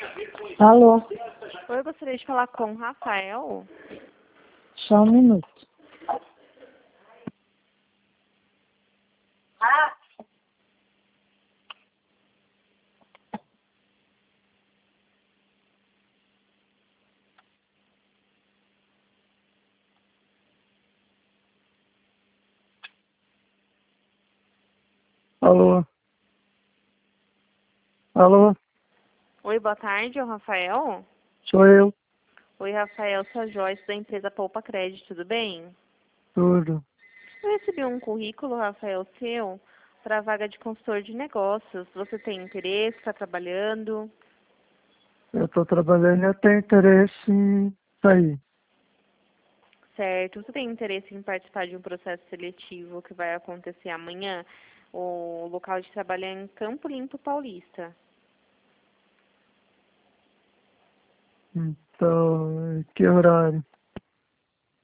Alô, Oi, eu gostaria de falar com o Rafael. só um minuto. Alô, alô, Oi, boa tarde, é o Rafael. sou eu, Oi, Rafael, sou a Joyce da empresa Poupa Crédito, tudo bem? tudo. Eu recebi um currículo, Rafael, seu, para a vaga de consultor de negócios. Você tem interesse, está trabalhando? Eu estou trabalhando e eu tenho interesse em sair. Certo. Você tem interesse em participar de um processo seletivo que vai acontecer amanhã? O local de trabalho é em Campo Limpo Paulista. Então, que horário?